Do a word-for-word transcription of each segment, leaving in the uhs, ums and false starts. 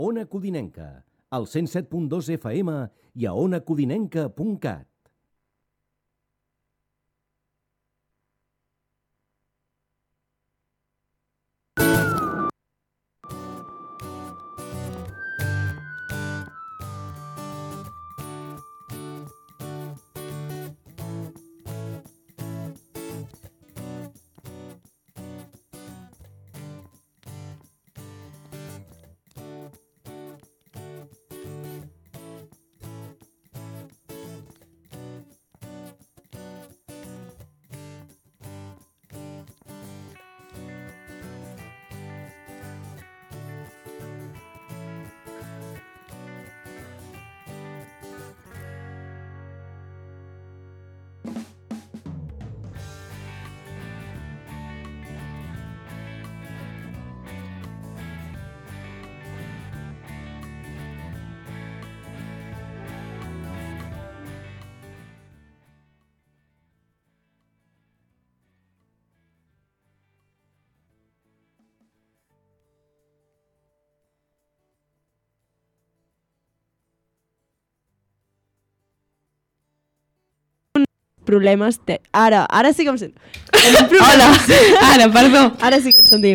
Ona Codinenca, al cent set punt dos F M i a ona codinenca punt cat. Problemes te... Ara, ara sí que em sent. Hola, ara, perdó. Ara sí que ens sentim.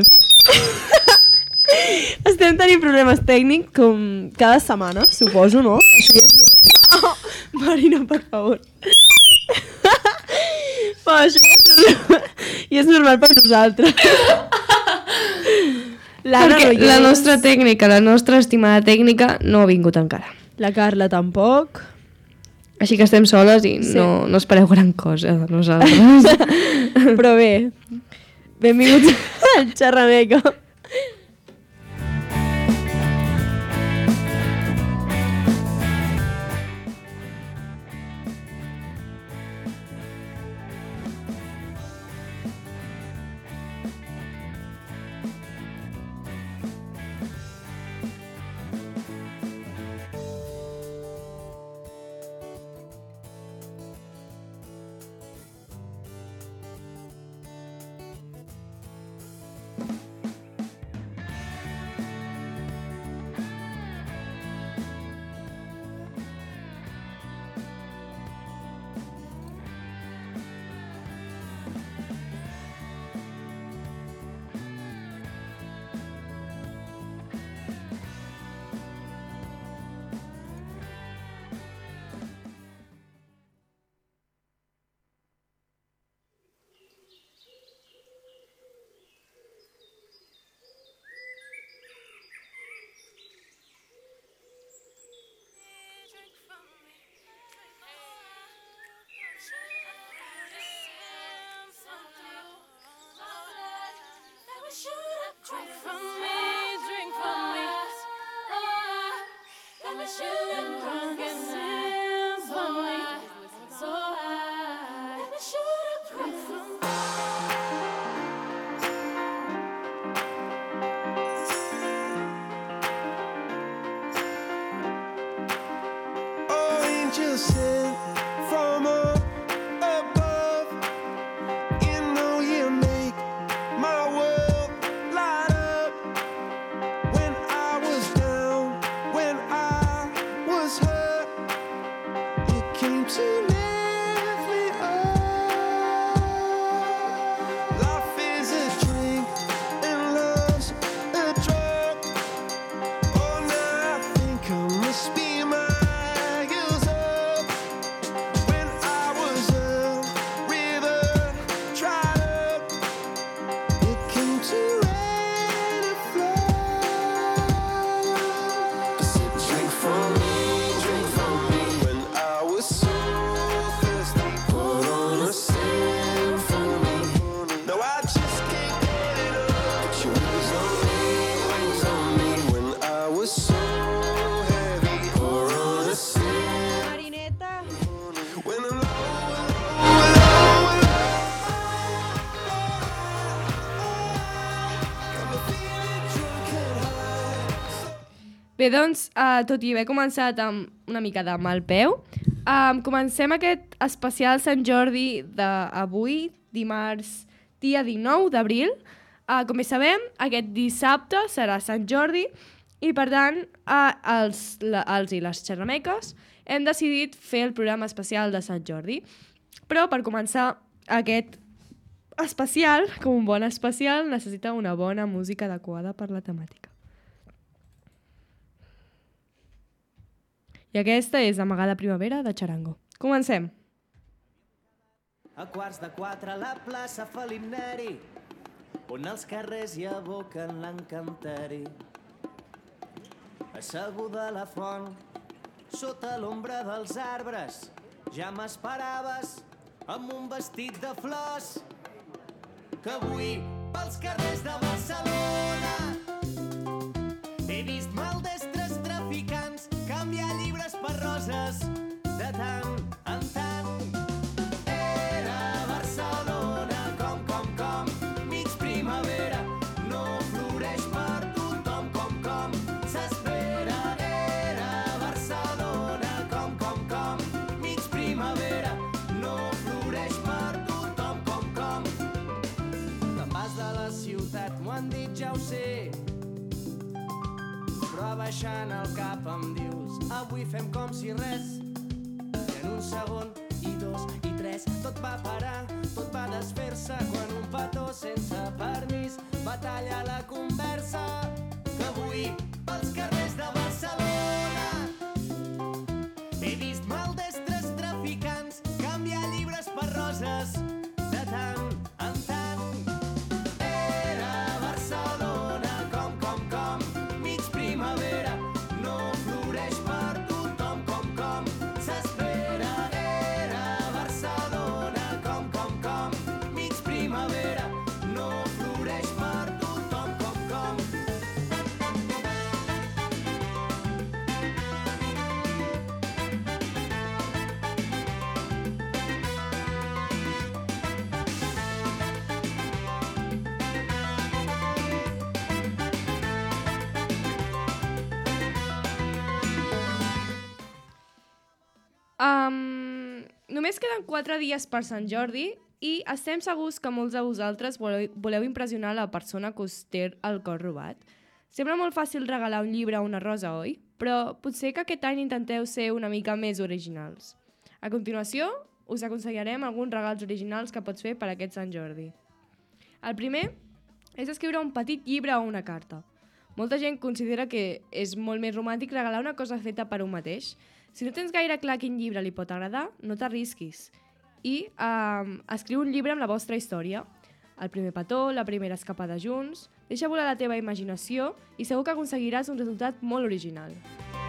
Estem tenint problemes tècnics com cada setmana, suposo, no? Això ja és normal. Oh, Marina, per favor. Però això ja és normal, ja és normal per nosaltres. Perquè la nostra tècnica, la nostra estimada tècnica no ha vingut encara. La Carla tampoc. Així que estem soles i Sí. no, no espereu gran cosa de nosaltres. Però bé, benvinguts al Xerrameca. Drink from me, drink from me. Oh, got me shooting drunk and sins on me. So high, got me shooting drink from me. Oh, angels sent from up above. You know you make my world light up. When I was down, when I was hurt, you came to lift me up. Life is a drink and love's a drug. Oh, now I think I must be miles up. When I was a river dried up, it came to rain and flood. I said, drink from me, drink from me. When I was so thirsty, pour on a symphony. No, I just can't get it up. Put your wings on me, wings on me. When I was so heavy, pour on a symphony. Marineta. When I'm low, low, low, got me feeling drunk and high. Bé, doncs, uh, tot i haver començat amb una mica de mal peu, um, comencem aquest especial Sant Jordi d'avui, dimarts, dia dinou d'abril. Uh, com bé sabem, aquest dissabte serà Sant Jordi I per tant, eh, els, la, els i les xerrameques hem decidit fer el programa especial de Sant Jordi. Però per començar aquest especial, com un bon especial, necessita una bona música adequada per la temàtica. I aquesta és Amagada Primavera de Charango. Comencem. A quarts de quatre a la plaça Felip Neri, on els carrers hi aboquen l'encanteri. Asseguda a la font, sota l'ombra dels arbres, ja m'esperaves amb un vestit de flors, que avui pels carrers de Barcelona he vist maldestres traficants canviar llibres per roses de tant en tant. Era Barcelona com, com, com, mig primavera, no floreix per tothom com, com s'espera. Era Barcelona com, com, com, mig primavera, no floreix per tothom com, com. Te'n vas de la ciutat, m'ho han dit, ja ho sé, però abaixant el cap em dius, avui fem com si res. I en un segon, i dos, i tres, tot va parar, tot va desfer-se quan un petó sense permís va tallar la conversa. Que avui, pels carrers de Barcelona he vist maldestres traficants canviar llibres per roses de tant en tant. Era Barcelona com, com, com, mig primavera, no floreix per tothom com, com s'espera. Era Barcelona com, com, com, mig primavera, no floreix per tothom com, com. Um, només queden quatre dies per Sant Jordi i estem segurs que molts de vosaltres voleu, voleu impressionar la persona que us té el cor robat. Sembla molt fàcil regalar un llibre o una rosa, oi? Però potser que aquest any intenteu ser una mica més originals. A continuació, us aconsellarem alguns regals originals que pots fer per aquest Sant Jordi. El primer és escriure un petit llibre o una carta. Molta gent considera que és molt més romàntic regalar una cosa feta per un mateix. Si no tens gaire clar quin llibre li pot agradar, no t'arrisquis. I um, escriu un llibre amb la vostra història. El primer petó, la primera escapada junts. Deixa volar la teva imaginació i segur que aconseguiràs un resultat molt original.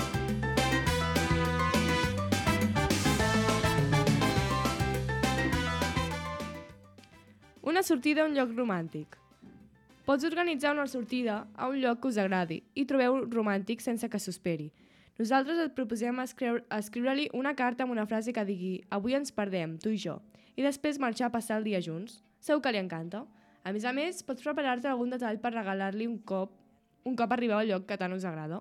Una sortida a un lloc romàntic. Pots organitzar una sortida a un lloc que us agradi i trobeu romàntic sense que s'ho esperi. Nosaltres et proposem escriure- escriure-li una carta amb una frase que digui «Avui ens perdem, tu i jo», i després marxar a passar el dia junts. Segur que li encanta. A més a més, pots preparar-te algun detall per regalar-li un cop, un cop arribeu al lloc que tant us agrada.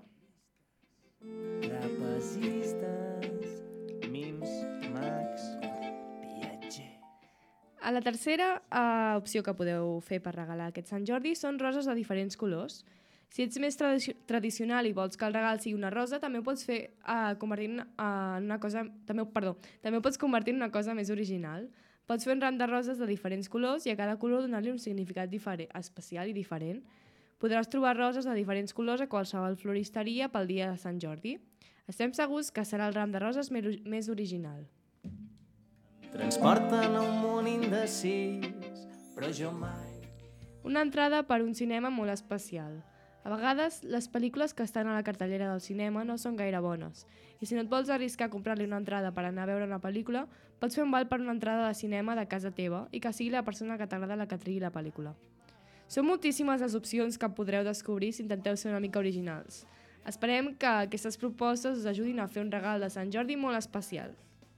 Trapezistes, mims, mags, viatger. A la tercera uh, opció que podeu fer per regalar aquest Sant Jordi són roses de diferents colors. Si ets més tradi tradicional i vols que el regal sigui una rosa, també ho pots fer uh, convertir en uh, una cosa, també, perdó, també ho pots convertir en una cosa més original. Pots fer un ram de roses de diferents colors i a cada color donar-li un significat diferent, especial i diferent. Podràs trobar roses de diferents colors a qualsevol floristeria pel dia de Sant Jordi. Estem segurs que serà el ram de roses més original. Transporten a un món indecís, però jo mai. Una entrada per un cinema molt especial. A vegades, les pel·lícules que estan a la cartellera del cinema no són gaire bones, i si no et vols arriscar a comprar-li una entrada per anar a veure una pel·lícula, pots fer un val per una entrada de cinema de casa teva i que sigui la persona que t'agrada la que triï la pel·lícula. Són moltíssimes les opcions que podreu descobrir si intenteu ser una mica originals. Esperem que aquestes propostes us ajudin a fer un regal de Sant Jordi molt especial.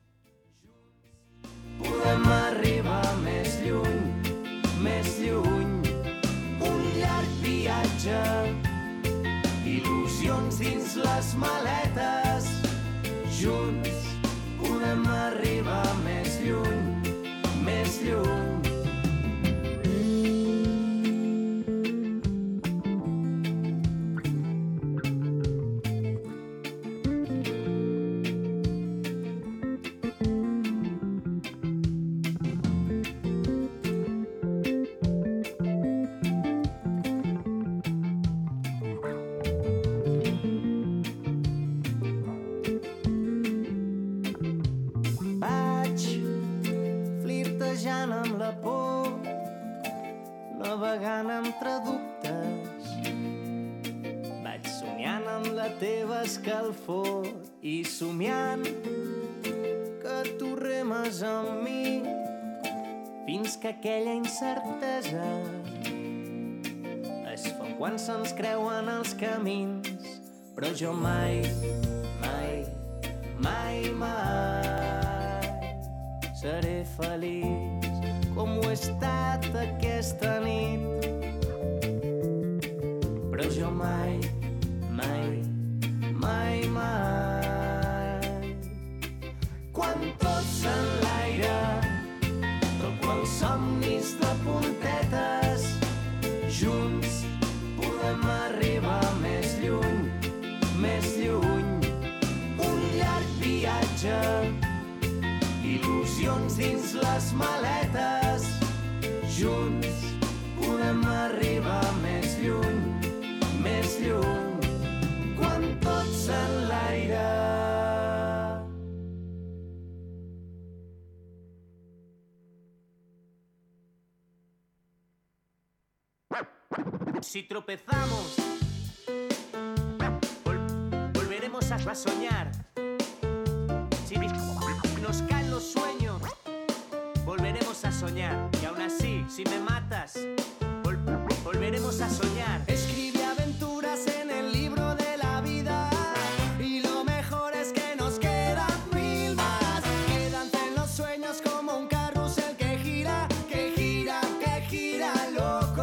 Podem arribar més lluny, més lluny, un llarg viatge, il·lusions dins les maletes, junts podem arribar més lluny, més lluny. la teva escalfor i somiant que tu remes amb mi fins que aquella incertesa es fa quan se'ns creuen els camins. Però jo mai, mai, mai, mai seré feliç com ho he estat aquesta nit. Però jo mai, mai, mai, mai, quan tot s'enlaira, tot quan somnis de puntetes, junts podem arribar més lluny, més lluny. Un llarg viatge, il·lusions dins les maletes, junts podem arribar més lluny, més lluny, quan tot s'enlaira. Si tropezamos, vol volveremos a soñar. Si nos caen los sueños, volveremos a soñar. Y aún así, si me matas, vol volveremos a soñar. Escribe aventuras en el libro de la vida y lo mejor es que nos quedan mil más. Quédate en los sueños como un carrusel que gira, que gira, que gira, loco.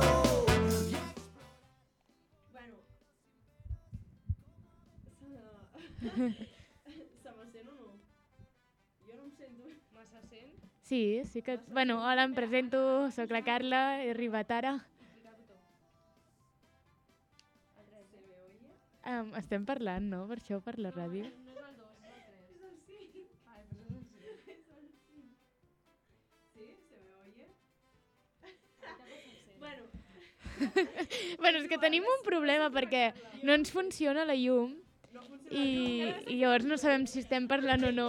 Bueno. Se me sent o no? Jo no em sento massa sent. Sí, sí que... Bueno, hola, em presento, sóc la Carla, he arribat ara. Um, estem parlant, no? Per això, per la ràdio. No és el dos, no el tres. És el cinc. Ai, però és el cinc. És el cinc. ¿Sí? ¿Se me oye? Bueno. Bueno, és que tenim un problema perquè no ens funciona la llum i, i llavors no sabem si estem parlant o no.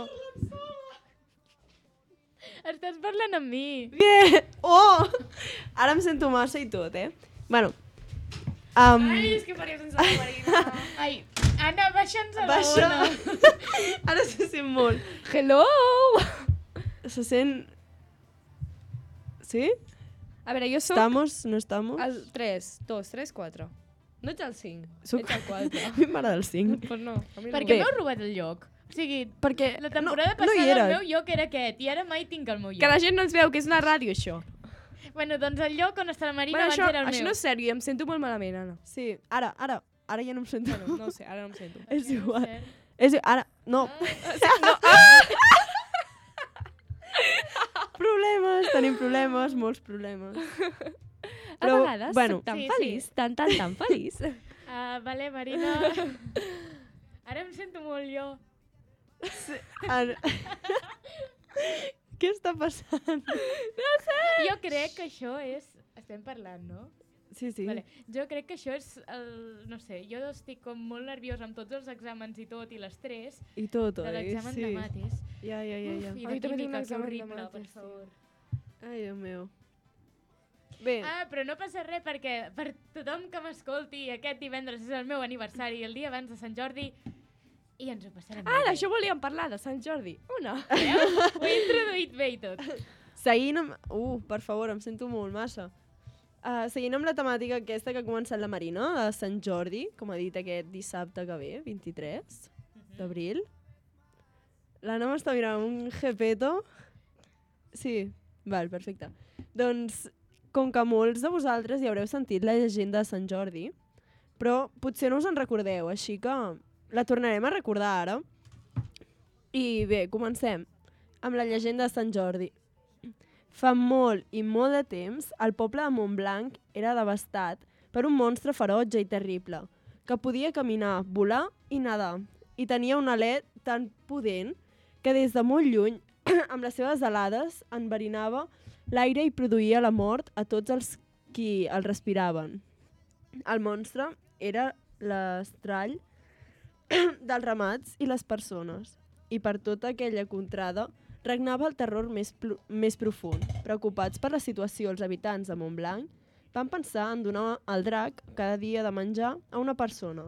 Estàs parlant amb mi. Bien! Oh! Ara em sento massa i tot, eh? Bueno. Um, Ai, és que faria sense la marina. Ai, Anna, baixa'ns a la Baixa. ona. Ara se sent molt. Hello! Se sent... Sí? A veure, jo soc ¿Estamos? ¿No estamos? el tres, dos, tres, quatre. No ets el cinc, Soc- ets el quatre. A mi m'agrada el cinc. Pues no, a mi no. Per què Bé. m'heu robat el lloc? O sigui, Perquè la temporada no, no hi passada era. el meu lloc era aquest i ara mai tinc el meu lloc. Que la gent no ens veu, que és una ràdio, això. Bueno, doncs el lloc on està la Marina Bueno, abans això, era el això meu. no és sèrio, em sento molt malament, Anna. Sí, ara, ara. Ara ja no em sento. Bueno, no ho sé, ara no em sento. És igual. Cert. És, ara, no. Problemes, tenim problemes, molts problemes. A vegades bueno, soc tan Sí, sí. feliç, tan, tan, tan feliç. Ah, vale, Marina. Ara em sento molt jo. ara... Què està passant? Jo crec que això és... Estem parlant, no? Sí, sí. Vale. Jo crec que això és el... No sé, jo estic com molt nerviosa amb tots els exàmens i tot, i l'estrès I tot, de oi? l'examen Sí. de mates. Ja, ja, ja, ja. Uf, I Ai, de també tinc un química, que examen de horrible, per mates, favor. Ai, Déu meu. Bé, Ah, però no passa res perquè per tothom que m'escolti, aquest divendres és el meu aniversari, el dia abans de Sant Jordi, i ens ho passarem Ah, bé. d'això volíem parlar, de Sant Jordi. Una. Veus? Ho he introduït bé i tot. seguint amb... Uh, per favor, em sento molt massa. Uh, seguint amb la temàtica aquesta que ha començat la Marina, de Sant Jordi, com ha dit aquest dissabte que ve, vint-i-tres d'abril. L'Anna m'està mirant un jepeto. Sí, val, perfecte. Doncs, com que molts de vosaltres hi haureu sentit la llegenda de Sant Jordi, però potser no us en recordeu, així que la tornarem a recordar ara. I bé, comencem amb la llegenda de Sant Jordi. Fa molt i molt de temps, el poble de Montblanc era devastat per un monstre ferotge i terrible, que podia caminar, volar i nedar, i tenia un alè tan pudent que des de molt lluny, amb les seves alades, enverinava l'aire i produïa la mort a tots els qui el respiraven. El monstre era l'estrall dels ramats i les persones, i per tota aquella contrada regnava el terror més, més profund. Preocupats per la situació, els habitants de Montblanc van pensar en donar al drac cada dia de menjar a una persona,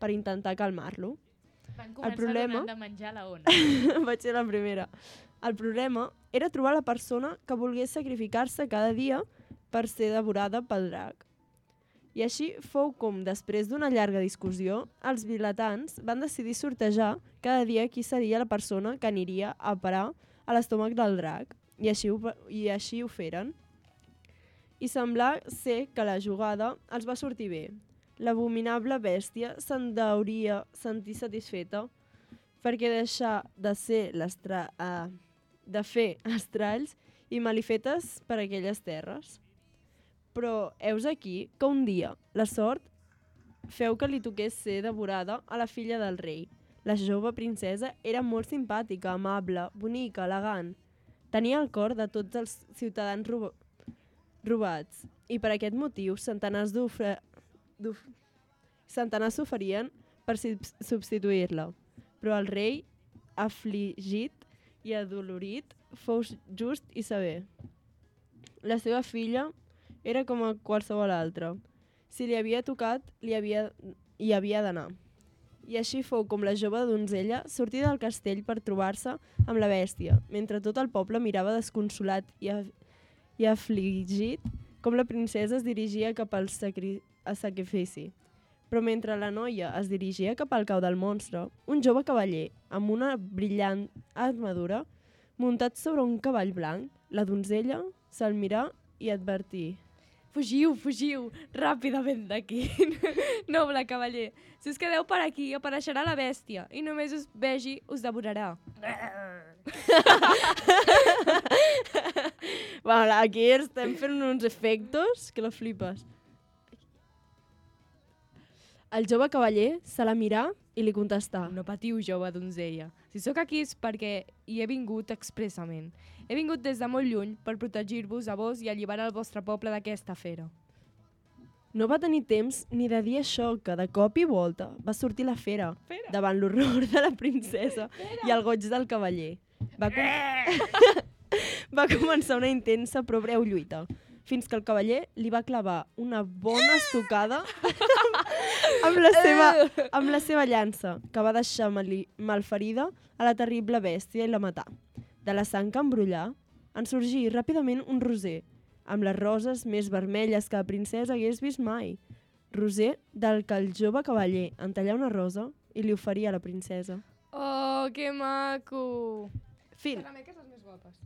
per intentar calmar-lo. Van començar problema- donant de menjar a la ona. Vaig ser la primera. El problema era trobar la persona que volgués sacrificar-se cada dia per ser devorada pel drac. I així fou com, després d'una llarga discussió, els vilatans van decidir sortejar cada dia qui seria la persona que aniria a parar a l'estómac del drac. I així ho, i així ho feren. I semblà ser que la jugada els va sortir bé. L'abominable bèstia se'n deuria sentir satisfeta perquè deixar de ser l'estra... Uh, de fer estralls i malifetes per aquelles terres. Però heus aquí que un dia la sort feu que li toqués ser devorada a la filla del rei. La jove princesa era molt simpàtica, amable, bonica, elegant. Tenia el cor de tots els ciutadans rob robats i per aquest motiu centenars d'ofre... centenars s'oferien per substituir-la. Però el rei, afligit i adolorit, fou just i saber. La seva filla era com a qualsevol altra. Si li havia tocat, li havia, hi havia d'anar. I així fou com la jove donzella sortí del castell per trobar-se amb la bèstia, mentre tot el poble mirava desconsolat i, af i afligit com la princesa es dirigia cap al sacri a sacrifici. Però mentre la noia es dirigia cap al cau del monstre, un jove cavaller, amb una brillant armadura, muntat sobre un cavall blanc, la donzella se'l mirà i advertí. Fugiu, fugiu, ràpidament d'aquí. Noble cavaller, si us quedeu per aquí apareixerà la bèstia i només us vegi us devorarà. Bueno, aquí estem fent uns efectes que la flipes. El jove cavaller se la mirà i li contestà. No patiu, jove donzella. Si sóc aquí és perquè hi he vingut expressament. He vingut des de molt lluny per protegir-vos a vos i alliberar el vostre poble d'aquesta fera. No va tenir temps ni de dir això, que de cop i volta va sortir la fera, fera. davant l'horror de la princesa fera. i el goig del cavaller. Va, com... va començar una intensa però breu lluita, fins que el cavaller li va clavar una bona estocada amb, la seva, amb la seva llança, que va deixar malferida a la terrible bèstia i la matà. De la sang que embrollà, en sorgí ràpidament un roser, amb les roses més vermelles que la princesa hagués vist mai. Roser del que el jove cavaller entallà una rosa i li oferia a la princesa. Oh, que maco! Fin. Per a mi que són més guapes.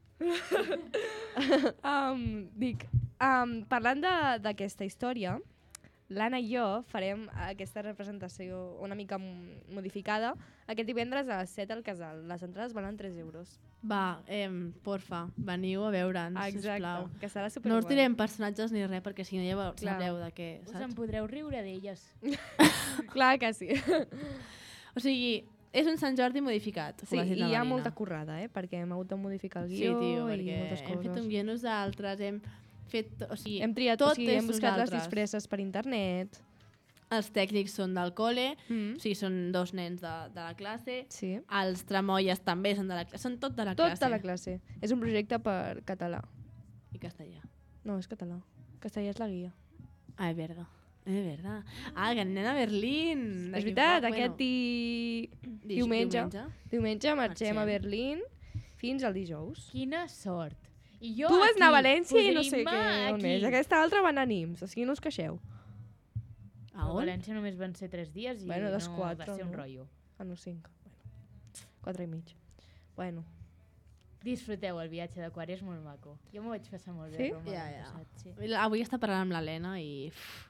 um, dic, um, parlant d'aquesta història, l'Anna i jo farem aquesta representació una mica modificada aquest divendres a les set al casal. Les entrades valen tres euros. Va, eh, porfa, veniu a veure'ns, sisplau. Que serà superguai. No us direm personatges ni res, perquè si no ja sabreu de què, Us en saps? podreu riure d'elles. Clar que sí. O sigui, és un Sant Jordi modificat. Sí, i hi ha molta currada, eh? Perquè hem hagut de modificar el Sí, guió tio, i perquè moltes hem fet coses. un guió nosaltres, hem fet... O sigui, Hem triat, tot o sigui, és hem buscat les nosaltres. disfresses per internet. Els tècnics són del col·le, Mm. o sigui, són dos nens de, de la classe. Sí. Els tramoies també són de la classe. Són tot de la Tot classe. de la classe. És un projecte per català. I castellà. No, és català. Castellà és la guia. Ah, és verdad. És verdad. Ah, que anem a Berlín. És veritat, aquest di... Di- diumenge. diumenge. Diumenge marxem Marxem. a Berlín fins al dijous. Quina sort. I jo Tu vas anar a aquí, València i no sé podrim-me què on aquí. més. Aquesta altra va anar a Nims, o sigui, no us queixeu. A A on? València només van ser tres dies i Bueno, dos, no quatre, va ser un no? rotllo. Ah, no, cinc. Bueno, quatre i mig. Bueno, Disfruteu el viatge de Quart, és molt maco. Jo m'ho vaig passar molt bé Sí? a Roma Ja, l'any ja. passat, sí. Avui està parlant amb l'Helena i...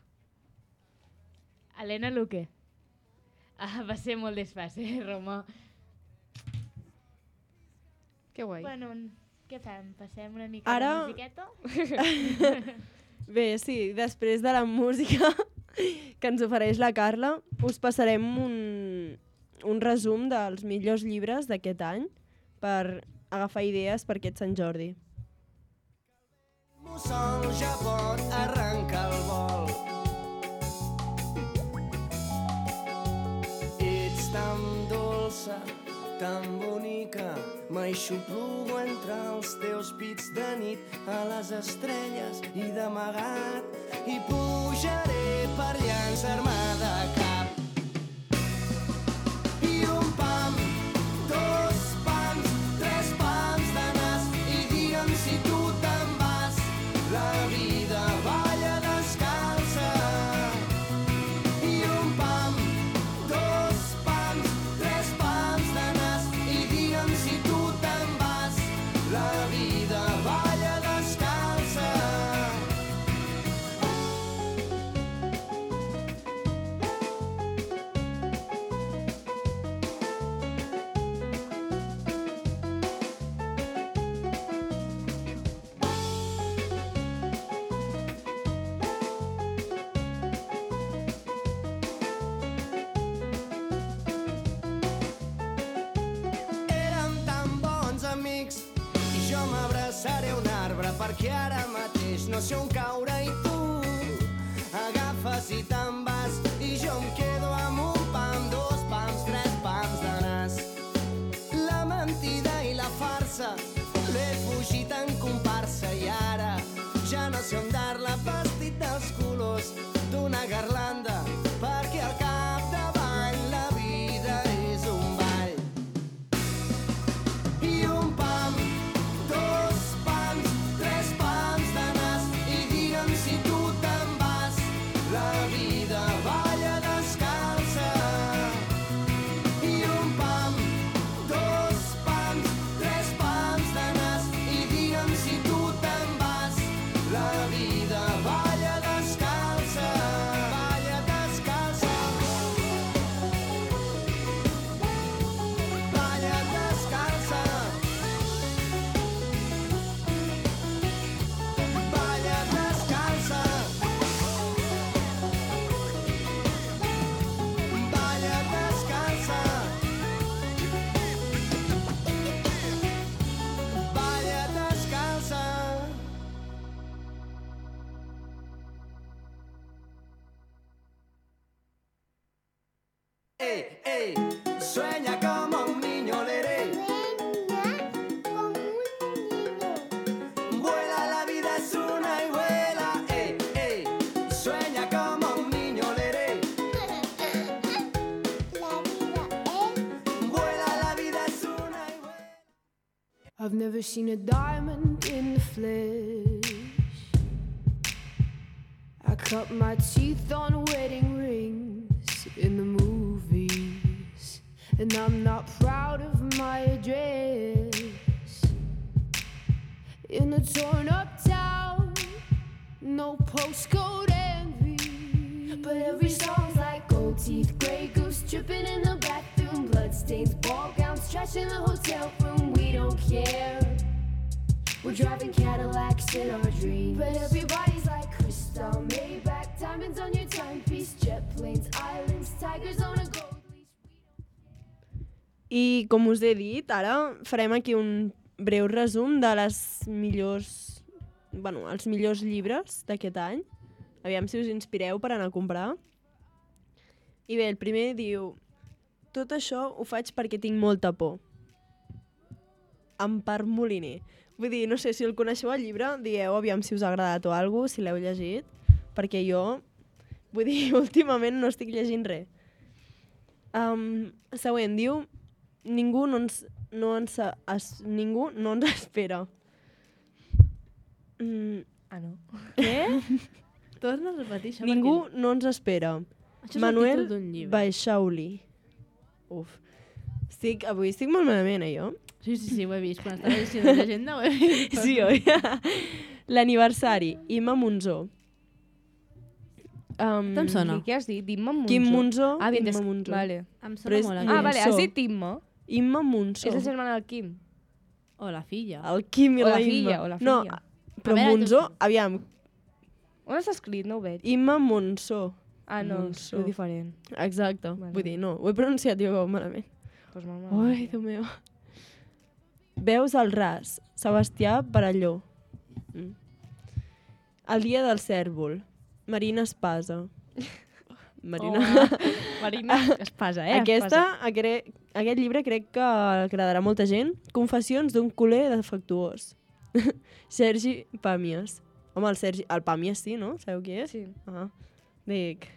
Helena Luque. Ah, va ser molt desfàcil, Roma. que guai. Bueno, què fem? Passem una mica Ara- de musiqueta? Bé, sí, després de la música que ens ofereix la Carla, us passarem un, un resum dels millors llibres d'aquest any per agafar idees per aquest Sant Jordi. El mussol ja pot arrencar el vol. Ets tan dolça, tan bonica, m'aixoplugo entre els teus pits de nit a les estrelles i d'amagat i pujaré per llançar-me de cap. perquè ara mateix no sé on caure i tu agafes i te'n vas i jo em quedo amb un pam, dos pams, tres pams de nas. La mentida i la farsa l'he fugit en comparsa i ara ja no sé on dar-la vestit dels colors d'una garlanda perquè al capdavall la vida és un ball. I un pam, dos pams, tres pams de nas i digue'm si tu te'n vas. La vida balla descalça. I un pam, dos pams, tres pams de nas i digue'm si tu te'n vas. La vida balla descalça, balla descalça. Balla descalça. Balla descalça. Balla descalça. Balla descalça. Ey, ey, sueña como un niño, leré. Vuela, la vida es una y vuela. Ey, ey, sueña como un niño, leré. Vuela, la vida es una y vuela. I've never seen a diamond in the flesh. I cut my teeth on wedding rings in the movies, and I'm not proud of my address. In a torn up town, no postcode envy, but every song's like gold teeth, grey goose dripping in the bathroom, bloodstains, ball gowns, trash in the hotel room. We don't care. We're driving Cadillacs in our dreams, but everybody's like crystal, Maybach, diamonds on your timepiece, jet planes, islands, tigers on a gold leash. I com us he dit, ara farem aquí un breu resum de les millors, bueno, els millors llibres d'aquest any. Aviam si us inspireu per anar a comprar. I bé, el primer diu: tot això ho faig perquè tinc molta por. Empar Moliner. Vull dir, no sé si el coneixeu el llibre, digueu aviam si us ha agradat o alguna cosa, si l'heu llegit, perquè jo, vull dir, últimament no estic llegint res. Um, següent, diu: ningú no ens, no ens, es, ningú no ens espera. Mm, Ah, no. Què? Torna a repetir això. ningú perquè- no ens espera. Això és Manuel el títol d'un llibre. Baixauli. Uf. Estic, avui estic molt malament, eh, jo? Sí, sí, sí, ho he vist. Quan estava llegint la llegenda ho he vist. Sí, oi? L'aniversari, Imma Monzó. Um, Em sona. Què has dit? Dimma Monzó. Quim Monzó, Ah, bien, Imma des... Monzó. Vale. Em Però sona és- molt. Ah, aquest. vale, has Monzó. dit Imma. Imma Monzó. És la germana del Quim. O la filla. El Quim i O la la Imma. filla, o la No, filla. però A veure, Monzó, tu- aviam, On està escrit? No ho veig. Imma Monzó. Ah, no, Monzó. és diferent. Exacte. Vale. Vull dir, no, ho he pronunciat jo malament. Pues mal, mal. Ai, Déu meu. Veus al ras, Sebastià Baralló. Mm. El dia del cèrvol, Marina Espasa. Marina. Oh, Marina Espasa, eh? Aquesta, aquest, aquest llibre crec que agradarà a molta gent. Confessions d'un culer defectuós. Sergi Pàmies. Home, el Sergi... El Pàmies sí, no? Sabeu qui és? Sí. Ah, dic...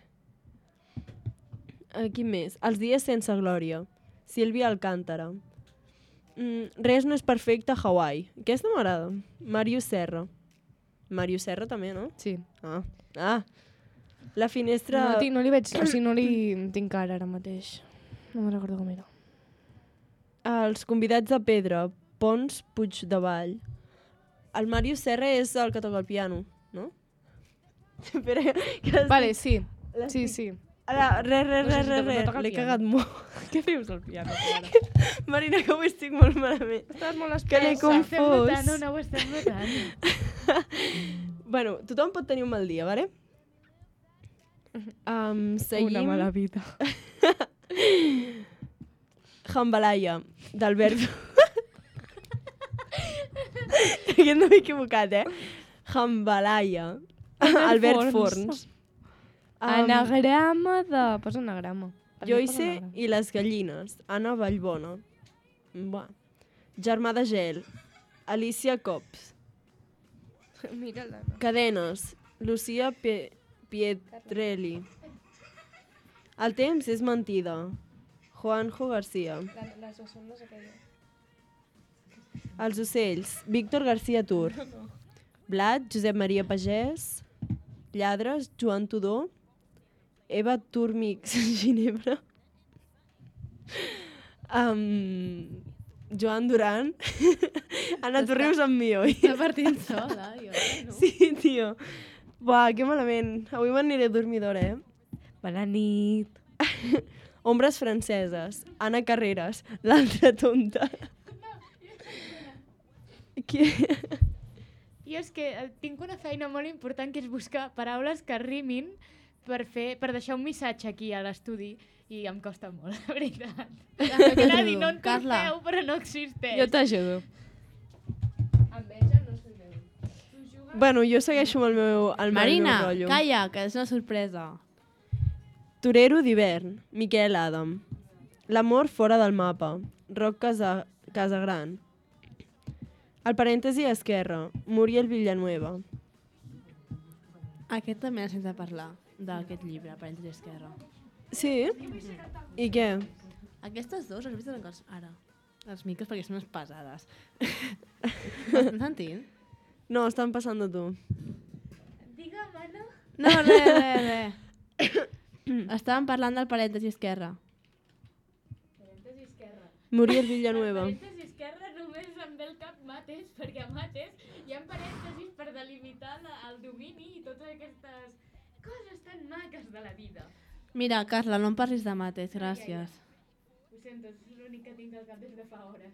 Uh, quin més? Els dies sense glòria. Sílvia Alcántara. Mm, res no és perfecte a Hawaii. Aquesta m'agrada. Màrius Serra. Màrius Serra també, no? Sí. Ah. Ah. La finestra... No, tinc, no li veig... O sigui, no li tinc cara ara mateix. No me'n recordo com era. Els convidats de pedra. Pons Puigdevall. El Màrius Serra és el que toca el piano, no? Espera, que estic- Vale, sí. la Sí, estic- sí. Ara, res, res, No sé res, si res, no res. toca el L'he piano. cagat molt. Què dius al piano? Marina, que avui estic molt malament. Estàs molt Que l'he espessa. Estem notant, confós. no ho estem notant. Bueno, tothom pot tenir un mal dia, vale? Um, seguim... Una mala vida. Jambalaya, d'Alberto. Aquest aquest no m'he equivocat, eh? Jambalaya. Albert Forns. Um, Anagrama de... Posa anagrama. Per què posa Joyce anagrama? i les gallines. Anna Vallbona. Buah. Germà de gel. Alicia Cops. Mira-la. Cadenes. Lucia Pie Pietrelli. El temps és mentida. Juanjo García. Les osondes aquelles. Els ocells. Víctor García Tur. Blat, Josep Maria Pagès. Lladres, Joan Tudó. Eva Turmix, Ginebra. Um, Joan Duran. Anna, tu rius amb mi, oi? Està partint sola, jo. No? Sí, tio. Buah, que malament. Avui m'aniré a dormir d'hora, eh? Bona nit. Ombres franceses. Anna Carreras. L'altra tonta. Qui... Jo és que eh, tinc una feina molt important que és buscar paraules que rimin per, fer, per deixar un missatge aquí a l'estudi i em costa molt, la veritat. Era dir, no en Carla. confeu, però no existeix. Jo t'ajudo. Enveja no sé bé. Bueno, jo segueixo amb el meu, el Marina, meu rotllo. calla, que és una sorpresa. Torero d'hivern. Miquel Adam. L'amor fora del mapa. Roc Casa, Casagran. El parèntesi esquerra. Muriel Villanueva. Aquest també has sentit parlar d'aquest llibre, parèntesi esquerra. Sí? I què? Aquestes dues les he vist en els... ara. Les micros perquè són unes pesades. M'estan sentint? No, estan passant de tu. Digue'm, Anna. No, res, res, res. Estàvem parlant del parèntesi esquerra. Parèntesi esquerra. Muriel Villanueva. Parèntesi esquerra només em ve el cap mates, perquè a mates hi ha parèntesis per delimitar la, el domini i totes aquestes coses tan maques de la vida. Mira, Carla, no em parlis de mates, gràcies. Ho sento, és l'únic que tinc al cap des de fa hores.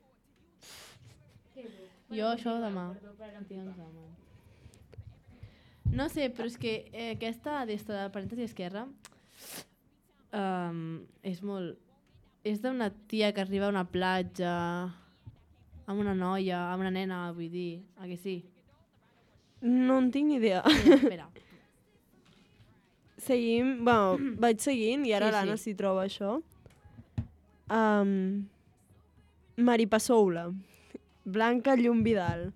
Què dur? Jo això demà. Perdó per Tinc empipar. examen. No sé, però és que eh, aquesta d'esta de parèntesi esquerra um, és molt... És d'una tia que arriba a una platja amb una noia, amb una nena, vull dir, a que sí? No en tinc ni idea. Sí, espera. Seguim, bueno, vaig seguint i ara Sí, sí. l'Anna s'hi troba això. Um, Maripasoula. Blanca Llum Vidal.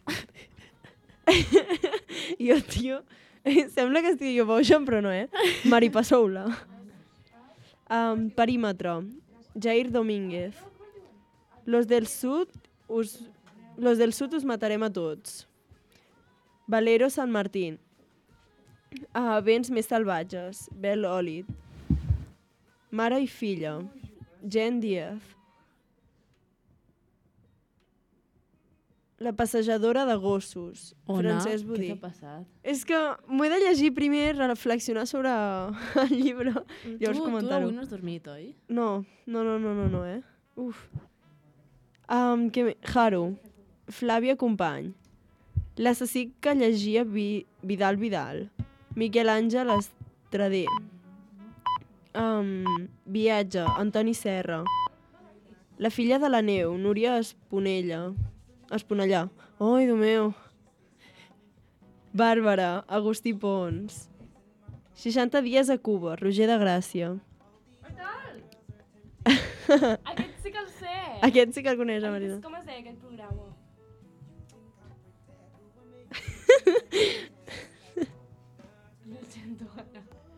Jo, tio, sembla que estigui jo boja, però no, eh? Maripasoula. Um, perímetre. Jair Domínguez. Los del sud us, los del sud us matarem a tots. Valero San Martín. A vents més salvatges. Bel Òlid. Mare i filla. Jen Díaz. La passejadora de gossos. Ona, Francesc què Budí. t'ha passat? És que m'ho he de llegir primer, reflexionar sobre el llibre, llavors tu, tu comentar-ho. avui no has dormit, oi? No, no, no, no, no, no, eh? Uf. Um, que me... Haru. Flàvia Company. L'assassí que llegia Vi... Vidal Vidal. Miquel Àngel Estrader. Um, viatge. Antoni Serra. La filla de la neu. Núria Esponella. Esponellà. Ai, Déu meu. Bàrbara. Agustí Pons. seixanta dies a Cuba. Roger de Gràcia. Aquest sí que el sé. Aquest sí que el coneix, la Marina. Com es deia aquest programa? Ho sento, Anna.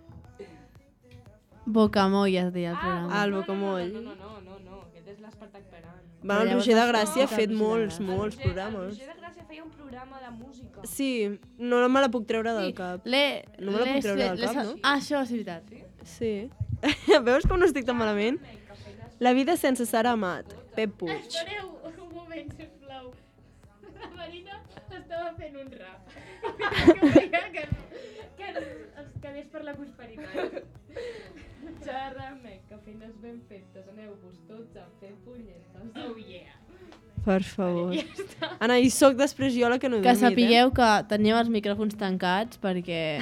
Bocamoll es deia el programa. Ah, el Bocamoll. No, no, no, no, no, aquest és l'Espartac Peran. Va, el Llavors Roger de el- Gràcia ha el fet Roger de molts, Gràcia. molts El programes. Roger de Gràcia feia un programa de música. Sí, no me la puc treure del cap. Le, No me la puc les- treure del les- cap, no? Ah, això és veritat. Sí. Veus com no estic tan malament? La vida sense Sara Amat. Pep Puig. Espereu un moment, sisplau. La Marina estava fent un rap. Que volia que, que es quedés per la prosperitat. Xerrame, que feines ben fetes, aneu-vos tots a fer punyetes. Oh yeah. Per favor. Ja està. Anna, i soc després jo la que no he Que dormit, sapigueu que teniu els micròfons tancats perquè...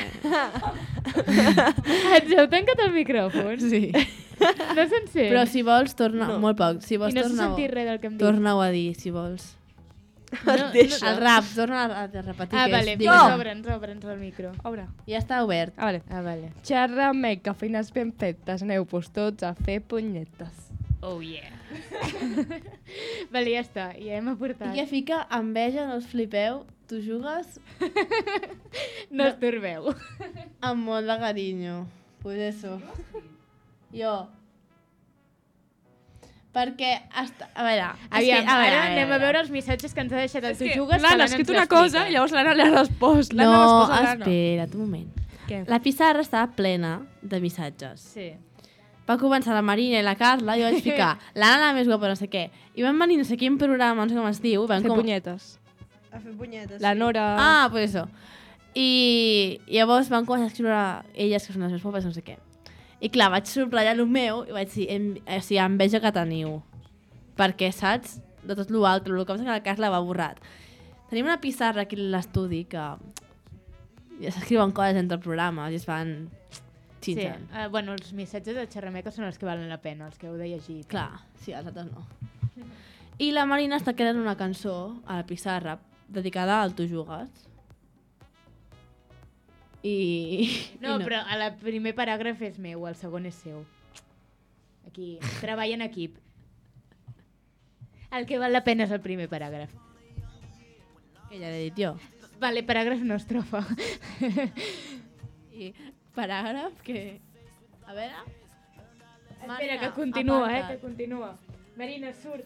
Ens heu tancat el micròfon? Sí. No se'n sent? Però si vols, torna... No. Molt poc. Si I vols, no s'ha torna-ho sentit res del que em dius. torna-ho a dir, si vols. No, deixa. el rap, torna a, a repetir Ah, què vale, és. pues Digues. obre, ens obre, ens obre el micro. Obre. Ja està obert. Ah, vale. Ah, vale. Xerrameca, feines ben fetes, aneu-vos tots a fer punyetes. Oh, yeah. Vale, ja està, ja hem aportat. I que fica enveja, no us flipeu, tu jugues No us turbeu. amb molt de carinyo. Pues eso. Jo. Perquè, hasta... a veure... és Aviam, que, a veure, ara anem a veure els missatges que ens ha deixat el Tu jugues. que l'Anna ha l'Anna escrit ens una cosa l'explica. i llavors l'Anna li ha respost. L'Anna No, ha respost a l'Anna. espera't un moment. Què? La pissarra estava plena de missatges. Sí. Va començar la Marina i la Carla, jo vaig ficar l'Anna la més guapa, no sé què. I van venir no sé quin programa, no sé com es diu. Van Fer com... punyetes. A fer punyetes. La Nora... Ah, pues eso. I llavors van començar a escriure elles, que són les més guapes, no sé què. I clar, vaig subratllar el meu i vaig dir, em, o sigui, enveja que teniu. Perquè, saps? De tot l'altre, el que passa que la Carla va borrat. Tenim una pissarra aquí a l'estudi que ja s'escriuen coses entre programes i es fan Sí, xinxen. uh, bueno, els missatges de Xerrameca són els que valen la pena, els que heu de llegir. Clar, sí, els altres no. I la Marina està creant una cançó a la pissarra dedicada al Tu jugues. I... No, i no, però el primer paràgraf és meu, el segon és seu. Aquí, treball en equip. El que val la pena és el primer paràgraf. Que ja l'he dit jo. Vale, paràgraf no estrofa. I paràgraf que... A veure... Espera, que continua, eh, que continua. Marina, surt.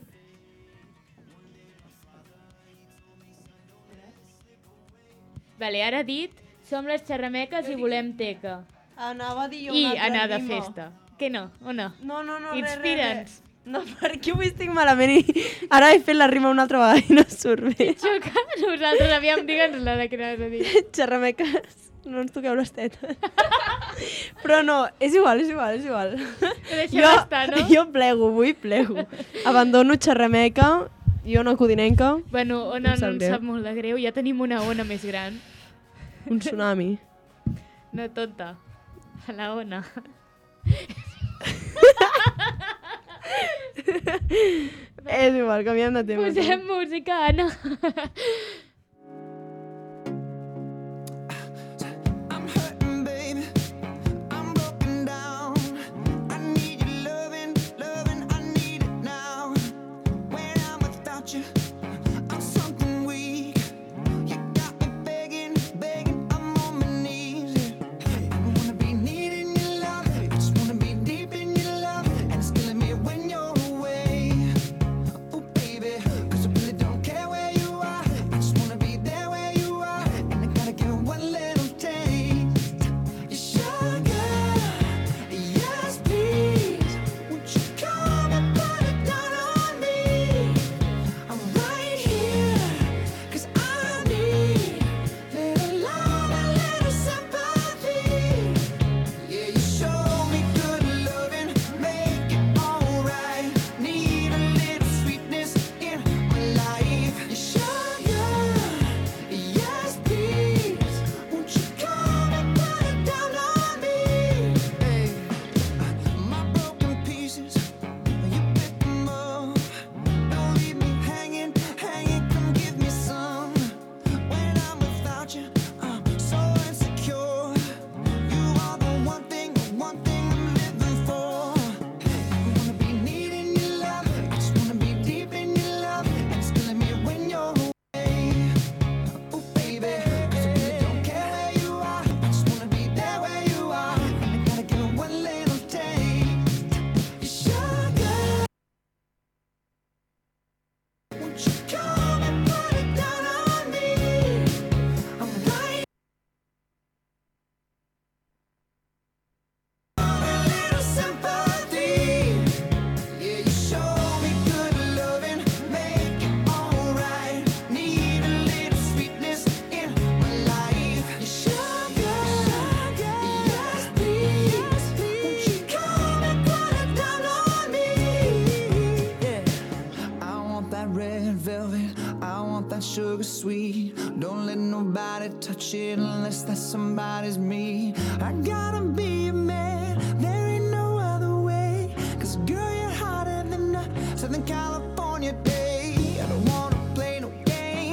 Vale, ara ha dit, som les xerrameques i volem teca. Anava a dir jo I una altra anar de rima. festa. Què no? O no? No, no, no, res, res, Inspira'ns. res. No, perquè avui estic malament i ara he fet la rima una altra vegada i no surt bé. Xoca, nosaltres, aviam, digue'ns-la de què anaves a dir. Xerrameques, no ens toqueu les tetes. Però no, és igual, és igual, és igual. Ho deixem estar, no? Jo plego, avui plego. Abandono xerrameca, jo una codinenca, Bueno, Ona Em no sap em greu. sap molt de greu, ja tenim una Ona més gran. un tsunami. No tonta. A la Ona. És igual, canviem de tema. Posem música, Anna. I'm hurting, baby. I'm broken down. I need your loving, loving. I need it now. When I'm without you, I'm something weak. You got me begging, begging. I'm on my knees. I wanna be needing your love. I just wanna be deep in your love, and it's killing me when you're away. Oh, baby, 'cause I really don't care where you are. I just wanna be there where you are, and I gotta give one little taste. Your sugar, yes please. Won't you come and put it down on me? I'm right here, 'cause I need little love and little sympathy. Yeah, you show me good loving, make it alright. Need a little sweetness in my life. Your sugar, yes please. Won't you come and put it down on me? Hey, my broken pieces, you pick them up. Don't leave me hanging, hanging. Come give me some. When I'm without you, I'm so insecure. You are the one thing, the one thing I'm living for. I wanna be needing your love. I just wanna be deep in your love, and it's killing me when you're away. Oh, baby, 'cause I really don't care where you are. I just wanna be there where you are, and I gotta give one little taste. Your sugar. Won't you come and put it down on me? I'm right. A little sympathy. Yeah, you show me good loving, make it alright. Need a little sweetness in my life. Your sugar, yes please. Won't you come and put it down on me? Yeah. I want that red velvet, I want that sugar sweet. Don't let nobody touch it unless that somebody's me. I gotta be a man, there ain't no other way. 'Cause girl, you're hotter than a Southern California day. I don't wanna play no games.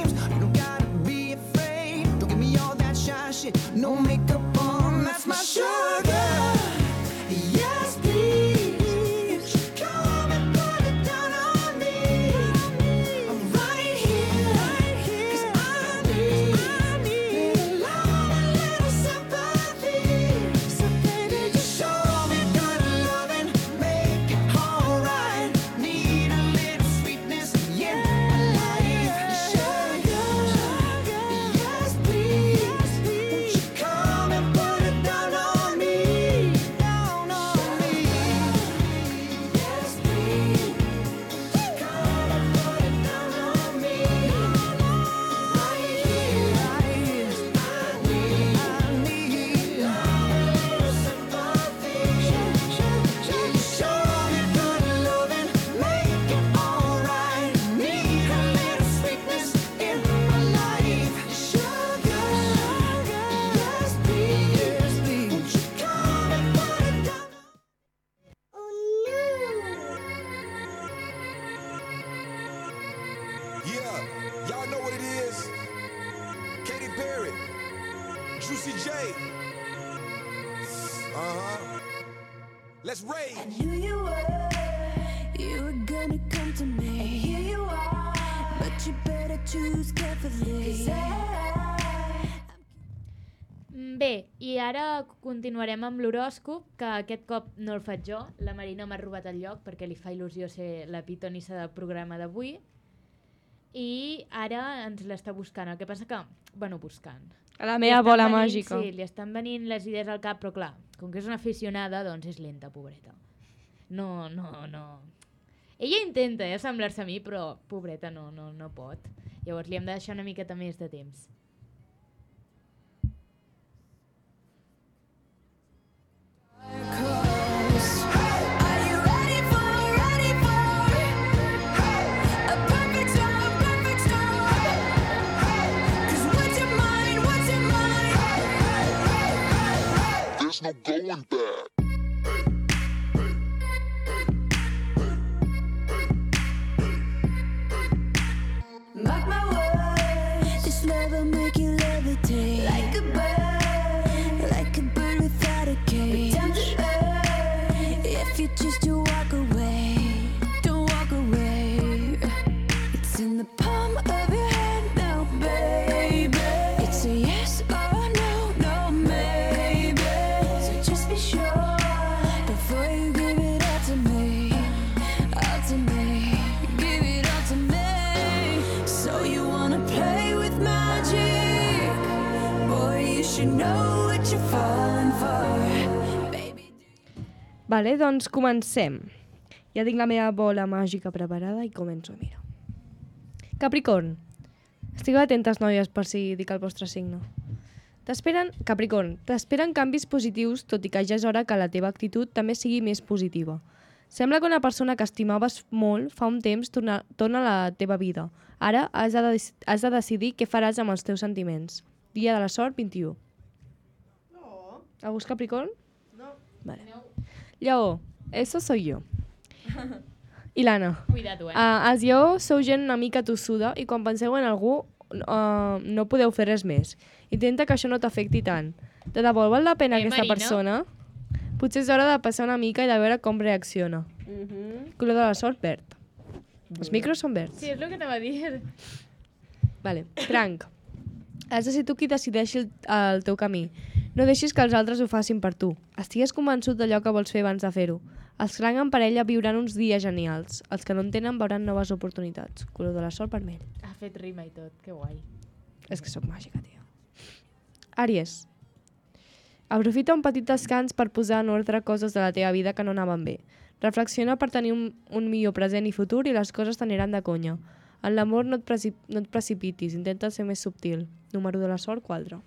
shit, no makeup on, that's my sugar. Yes, please, come and put it down on me. I'm right here, 'cause I need little love, a little sympathy. So baby, just show me good loving, make it alright. Need a little sweetness in my life. Sugar, yes please, won't you come and put it down on me, down on me. Yes please, come and put it down on me. Right here, right here, I need, I need a little sympathy. Show me good loving, make it alright. Need a little sweetness in my life. Sugar, yes please, won't you come and put it down? Yeah, y'all know what it is. Katy Perry, Juicy J. Uh-huh. Let's rage. Knew you were, you were gonna come to me. And here you are, but you better choose carefully. 'Cause I Mm, Bé, i ara continuarem amb l'horòscop, que aquest cop no el faig jo. La Marina m'ha robat el lloc perquè li fa il·lusió ser la pitonissa del programa d'avui. I ara ens l'està buscant. El que passa que, bueno, buscant. A la Li meva estan bola venint- màgica. Sí, li estan venint les idees al cap, però clar, com que és una aficionada, doncs és lenta, pobreta. No, no, no. Ella intenta eh, semblar-se a mi, però pobreta no, no, no pot. Llavors li hem de deixar una miqueta més de temps. Are you ready for, ready for a perfect storm, perfect storm? 'Cause what's your mind, what's your mind? There's no going back. Mark my words, this love will make you levitate like a bird, like a bird without a cage. Down to earth, if you choose to walk away, don't walk away. It's in the palm of your hand now, baby. It's a yes or no, no maybe. So just be sure before you give it all to me, all to me, give it all to me. So you wanna play with magic? Boy, you should know what you're falling for. Baby, Vale, doncs comencem. Ja tinc la meva bola màgica preparada i començo a mirar. Capricorn. Estigueu atentes, noies, per si dic el vostre signe. T'esperen, Capricorn, t'esperen canvis positius, tot i que ja és hora que la teva actitud també sigui més positiva. Sembla que una persona que estimaves molt fa un temps torna, torna a la teva vida. Ara has de, de- has de decidir què faràs amb els teus sentiments. Dia de la sort, vint-i-u. No. ¿Algú Capricorn? No. Vale. Lleó, eso soy yo. I l'Anna. Cuidado, eh? Uh, els lleó sou gent una mica tossuda i quan penseu en algú uh, no podeu fer res més. Intenta que això no t'afecti tant. De debò, val la pena Eh, aquesta Marina? persona? Potser és hora de passar una mica i de veure com reacciona. Mhm. Color de la sort, verd. Els micros són verds. Sí, és el que t'anava a dir. Vale. Cranc. Has de ser tu qui decideixi el, el teu camí. No deixis que els altres ho facin per tu. Estigues convençut d'allò que vols fer abans de fer-ho. Els cranc en parella viuran uns dies genials. Els que no en tenen veuran noves oportunitats. Color de la sort, vermell. Ha fet rima i tot, que guai. És que sóc màgica, tia. Àries. Aprofita un petit descans per posar en ordre coses de la teva vida que no anaven bé. Reflexiona per tenir un, un millor present i futur i les coses t'aniran de conya. En l'amor no, et preci- no et precipitis, intenta ser més subtil. Número de la sort, quatre.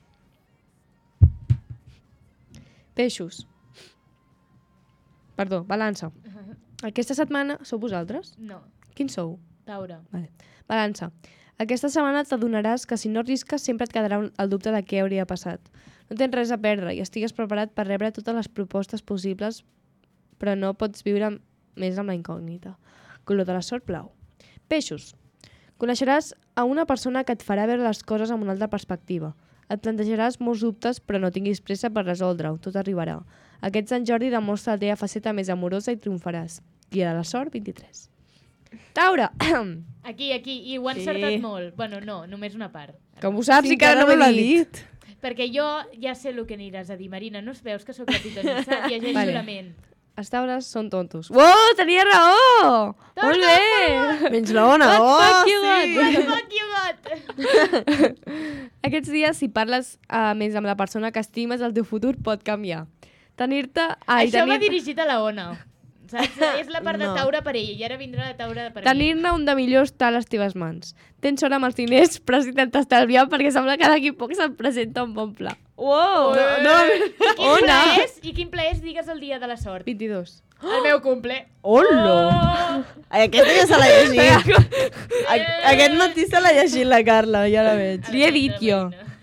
Peixos. Perdó, balança. Aquesta setmana sou vosaltres? No, Quins sou? Taure. Vale. Balança. Aquesta setmana t'adonaràs que si no risques sempre et quedarà un- el dubte de què hauria passat. No tens res a perdre i estigues preparat per rebre totes les propostes possibles, però no pots viure més amb la incògnita. Color de la sort, blau. Peixos. Coneixeràs a una persona que et farà veure les coses amb una altra perspectiva. Et plantejaràs molts dubtes, però no tinguis pressa per resoldre-ho, tot arribarà. Aquest Sant Jordi demostra la teva faceta més amorosa i triomfaràs. Guia de la sort, vint-i-tres. Taure! Aquí, aquí, i ho han Sí. encertat molt. Bueno, no, només una part. Com ho saps Sí, i que ara no encara l'ha dit. Perquè jo ja sé el que aniràs a dir, Marina. No es veus que sóc la pitonissa? Llegeixo Vale. la ment. Els taures són tontos. Uau, tenia raó! Molt bé! Menys la ona. What Oh, fuck you sí. got? Fuck you got! Aquests dies, si parles uh, més amb la persona que estimes, el teu futur pot canviar. Tenir-te... Ai, Això va tenir... dirigit a la Ona. Saps? És la part de No. taure per ell, i ara vindrà la taure per mi. Tenir-ne un de millor està a les teves mans. Tens sort amb els diners, però si t'has estalviar perquè sembla que d'aquí poc se't presenta un bon pla. Uau! No, no. I quin Ona! pla és? I quin pla és? Digues el dia de la sort. vint-i-dos. El meu cumple. Hola! Oh! Ai, aquesta ja se l'ha llegit. A- Aquest matí se l'ha llegit la Carla, ja la veig. Li he dit jo.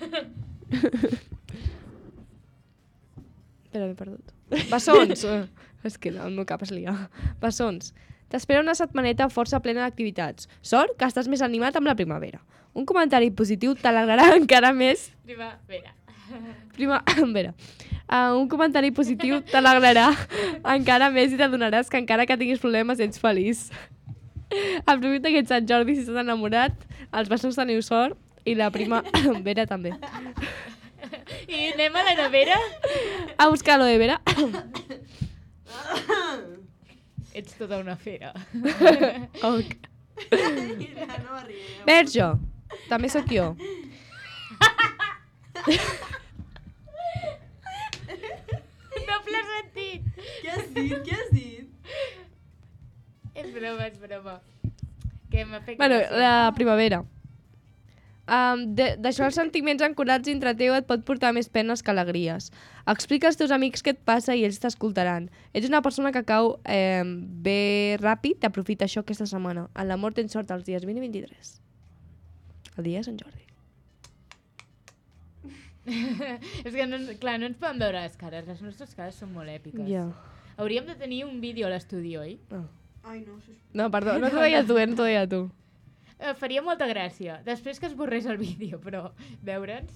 Espera, m'he perdut. Bessons! Eh, És que no, el meu cap es lia. Bessons. T'espera una setmaneta força plena d'activitats. Sort que estàs més animat amb la primavera. Un comentari positiu t'alegrarà encara més... Primavera. Primavera. Uh, un comentari positiu t'alegrarà encara més i t'adonaràs que encara que tinguis problemes ets feliç. Aprofita aquest Sant Jordi si estàs enamorat, els bessons teniu sort i la primavera també. I anem a la nevera? A buscar aloe vera. Ets tota una fera. Ok. Verge, també sóc jo. Doble sentit. Què has dit? Què has dit? És broma, és broma. Que m'afecta. Bueno, la primavera. Um, de, deixar els sentiments ancorats dintre teu et pot portar més penes que alegries. Explica als teus amics què et passa i ells t'escoltaran. Ets una persona que cau eh, bé ràpid, aprofita això aquesta setmana. En l'amor tens sort els dies vint i vint-i-tres. El dia de Sant Jordi. És que, no, clar, no ens poden veure les cares. Les nostres cares són molt èpiques. Ja. Hauríem de tenir un vídeo a l'estudi, oi? Oh. Ai, no, sisplau. No, perdó, no t'ho deia tu, eh? No t'ho deia tu. Eh, faria molta gràcia. Després que es borrés el vídeo, però veure'ns...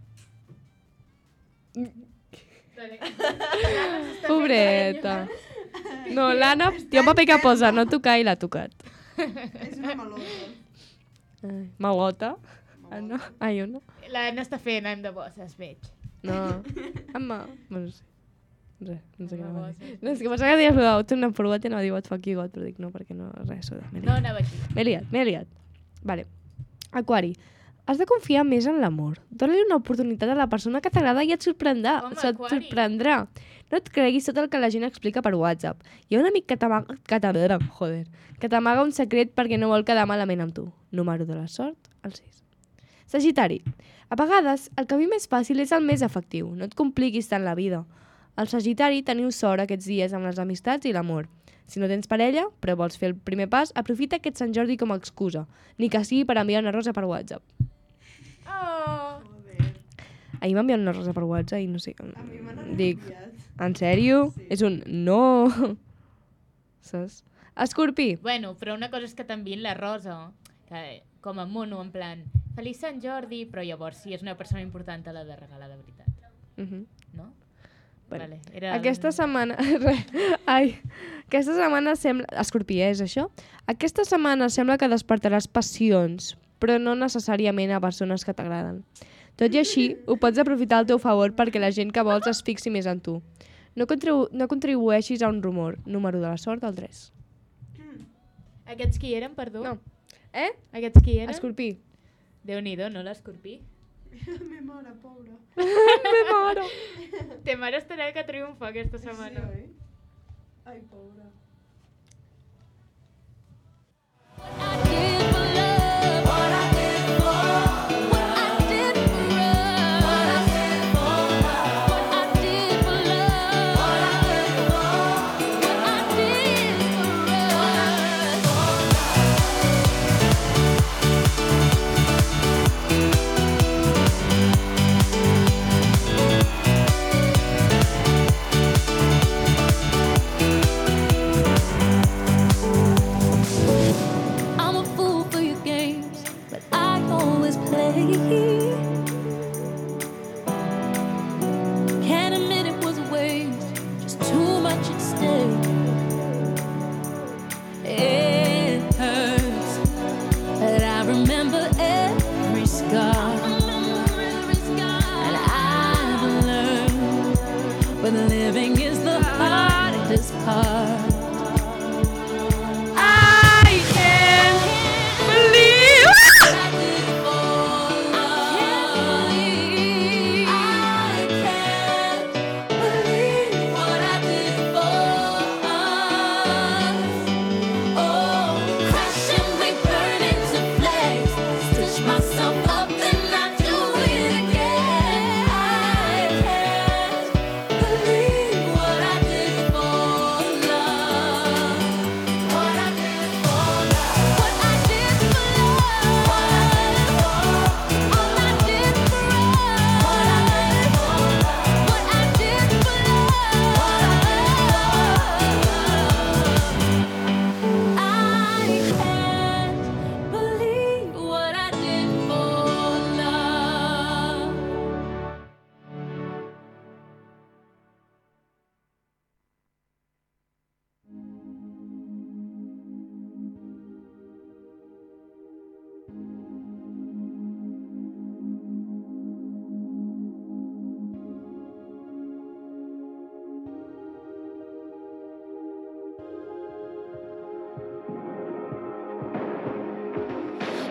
Pobreta. No, l'Anna, hi ha un paper que posa, no tocar i l'ha tocat. És una malota. Ai, malota? Ah, no? Ai, jo no. L'Anna està fent any de bosses, veig. No. Amma. Bueno, sí. Res, no sé què Home, anava a dir. bosses. No, és que pensava que deies lo de una provat i anava a dir what fuck you got, però dic no, perquè no, res, soda. M'he No liat. anava aquí. M'he liat, m'he liat. Vale. Aquari. Has de confiar més en l'amor. Dóna-li una oportunitat a la persona que t'agrada i et sorprendrà. Home, Se't Aquari. sorprendrà. No et creguis tot el que la gent explica per WhatsApp. Hi ha un amic que t'amaga que t'amaga, joder, que t'amaga un secret perquè no vol quedar malament amb tu. Número de la sort, el sis. Sagitari. A vegades, el camí més fàcil és el més efectiu. No et compliquis tant la vida. Al Sagitari teniu sort aquests dies amb les amistats i l'amor. Si no tens parella, però vols fer el primer pas, aprofita aquest Sant Jordi com a excusa, ni que sigui per enviar una rosa per WhatsApp. Oh! Ahir m'ha enviat una rosa per WhatsApp i no sé... A mi m'han Dic, enviat. en sèrio? Sí. És un no. Saps? Escorpí. Bueno, però una cosa és que t'enviïn la rosa, que, com a mono, en plan, Feliç Sant Jordi, però llavors si és una persona important te l'ha de regalar de veritat, Uh -huh. no? Bueno, Vale, era Aquesta setmana... Ai, aquesta setmana sembla... Escorpí, eh, és això? Aquesta setmana sembla que despertaràs passions, però no necessàriament a persones que t'agraden. Tot i així, ho pots aprofitar al teu favor perquè la gent que vols es fixi més en tu. No, contribu no contribueixis a un rumor. Número de la sort, el tres. Aquests qui eren, perdó? No. Eh? Aquests qui eren? Escorpí. Déu-n'hi-do, no l'escorpí? La meva mare, pobra. Me moro. Te mare estarà que triomfa aquesta setmana. Sí, oi? Ai, pobra.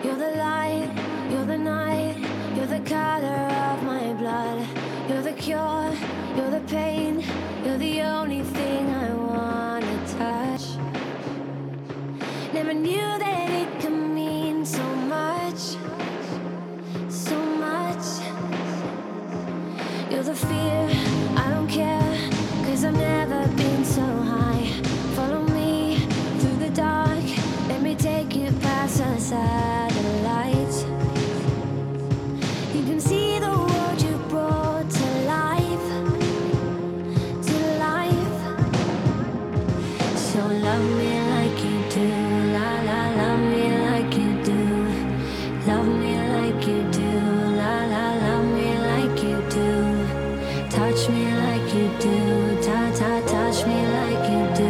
You're the light, you're the night, you're the color of my blood. You're the cure, you're the pain, you're the only thing I wanna touch. Never knew that it could mean so much, so much. You're the fear, I don't care, cause I've never been so high. Follow me through the dark, let me take you past the satellites. You can see the world you brought to life, to life. So love me like you do, la la, love me like you do. Love me like you do, la la, love me like you do. Touch me like you do, ta ta, touch me like you do.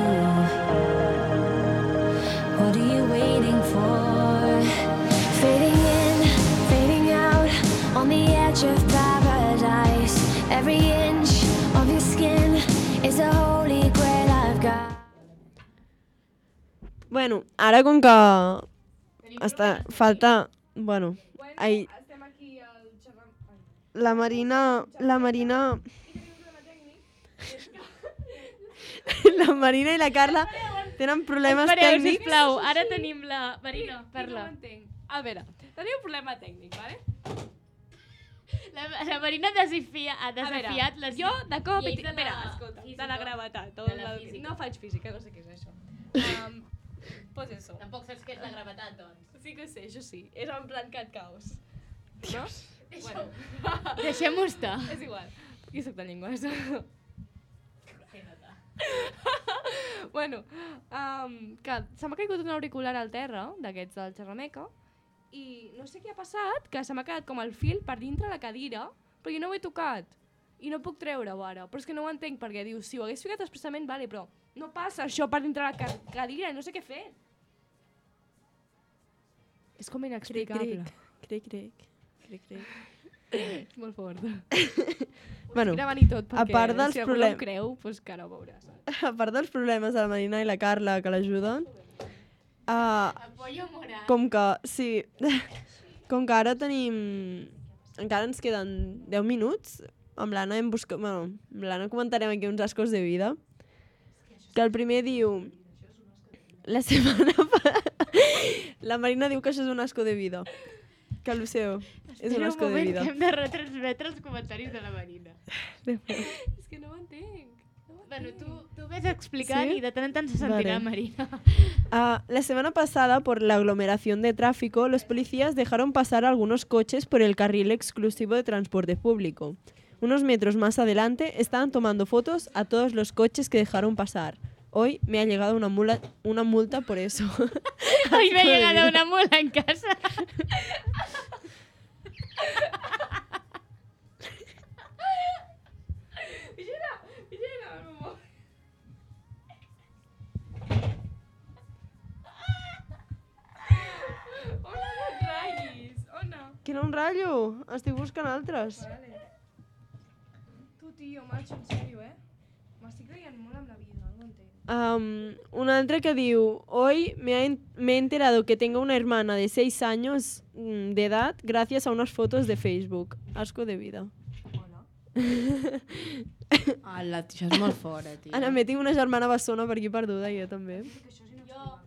What are you waiting for? Fading in, fading out, on the edge of paradise. Every inch of your skin is a holy grail I've got. Bueno, ara com que està, falta... Bueno, ai, Estem aquí al xerram... Ai. la Marina... La Marina... La Marina i la Carla tenen problemes Espereu, tècnics. sisplau, ara tenim la... Marina, No parla. ho entenc. A veure, tenim un problema tècnic, vale? La, la Marina ha desafia, ha A veure, desafiat les jo de cop... lleis de Espera, la escolta, de física. la gravetat. O De la la- física. No faig física, no sé què és això. Um, pues eso. Tampoc saps què és la gravetat, doncs. Sí que sé, això sí. És en plan cat caos. No? Bueno, Deixem-ho estar. és igual. Jo soc de llengües. Bueno, um, que se m'ha caigut un auricular al terra, d'aquests del Xerrameca, i no sé què ha passat, que se m'ha quedat com el fil per dintre la cadira, però jo no ho he tocat. I no puc treure-ho ara. Però és que no ho entenc, perquè diu, si ho hagués ficat expressament, vale, però no passa això per dintre la ca cadira, no sé què fer. És com Crec, inexplicable. crec, crec, crec, crec, crec. És molt fort. Bueno, Estic gravant i tot, perquè a part dels si algú no problem- em creu, doncs que ara ho veuràs. a part dels problemes de la Marina i la Carla que l'ajuden, uh, Apoyo moral. com que, sí, com que ara tenim, encara ens queden deu minuts, amb l'Anna hem buscat, bueno, amb l'Anna comentarem aquí uns ascos de vida, que el primer diu, la setmana pa- la Marina diu que això és un asco de vida, que el seu és un Espera asco de moment, vida. que hem de retransmetre els comentaris de la Marina. És que no ho entenc. Bueno, tu, tu ves explicant ¿Sí? y de tant en tant se sentirá, Vale. Marina. Ah, la semana pasada, por la aglomeración de tráfico, los policías dejaron pasar algunos coches por el carril exclusivo de transporte público. Unos metros más adelante estaban tomando fotos a todos los coches que dejaron pasar. Hoy me ha llegado una, mula, una multa por eso. Hoy me ha Asco de llegado vida. una mula en casa. Ona, no et ratllis. Ona. Que no em ratllo, estic buscant altres. Vale. Tu, tio, macho, en sèrio, eh? M'estic veient molt amb la vida, no ho entenc. Um, un altre que diu, hoy me, ha en- me he enterado que tengo una hermana de seis años mm, de edad gracias a unas fotos de Facebook. Asco de vida. Ala, això és molt fort, eh, tio. Ara, me tinc una germana bessona per aquí perduda, jo també. Jo...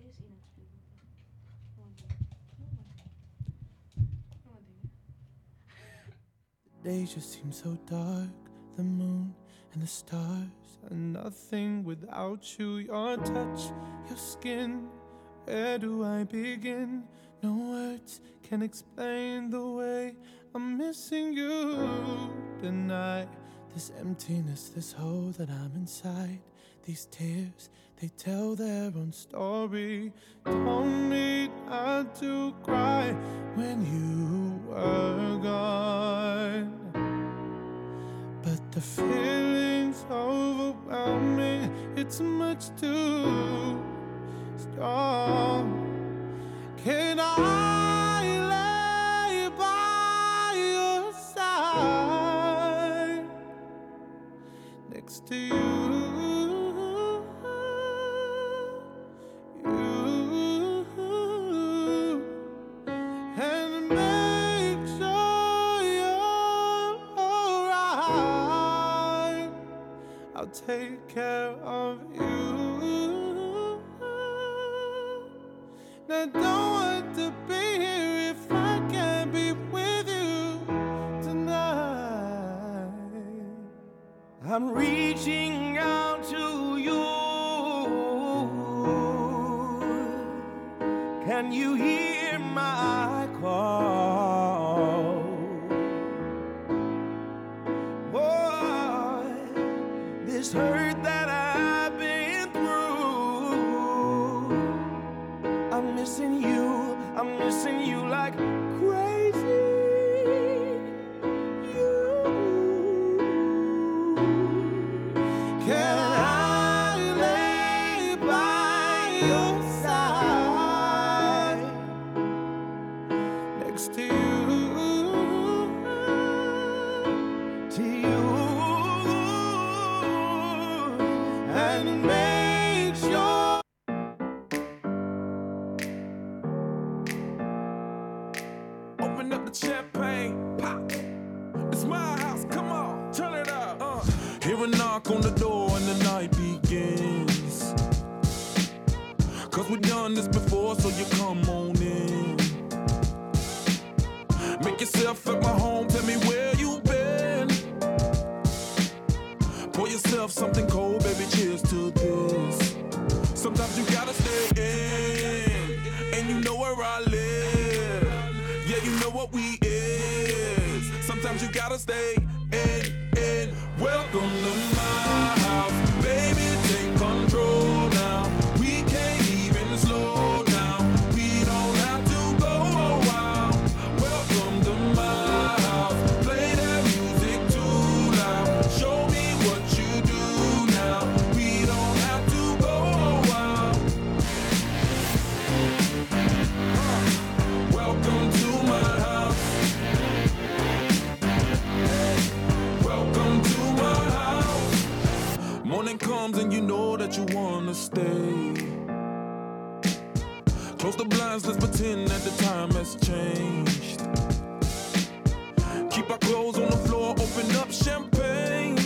The days just seem so dark. The moon and the stars are nothing without you. Your touch, your skin. Where do I begin? No words can explain the way I'm missing you tonight. This emptiness, this hole that I'm inside. These tears, they tell their own story. Told me not to cry when you were gone. But the feeling's overwhelming. It's much too strong. Can I lay by your side next to you? You I don't want to be here if I can't be with you tonight. I'm reaching out to you. Can you hear my call? Boy, this hurt that I've been through, I'm missing you, I'm missing you like crazy. You. Can I lay by your side next to you, to you, and make sure. Open up the champagne, pop. It's my house, come on, turn it up. Uh. Hear a knock on the door and the night begins. Cause we've done this before, so you come on in. Make yourself at my home, tell me where you've been. Pour yourself something cold, baby, cheers to this. Sometimes you gotta stay in, and you know where I live. Yeah, you know what we is. Sometimes you gotta stay in, in. Welcome to my house, baby, take control now. We can't even slow down. We don't have to go a while. Welcome to my house, play that music too loud. Show me what you do now. We don't have to go a while. Welcome to my house. Welcome to my house. Morning comes and you know that you wanna stay. Close the blinds, let's pretend that the time has changed. Keep our clothes on the floor, open up champagne.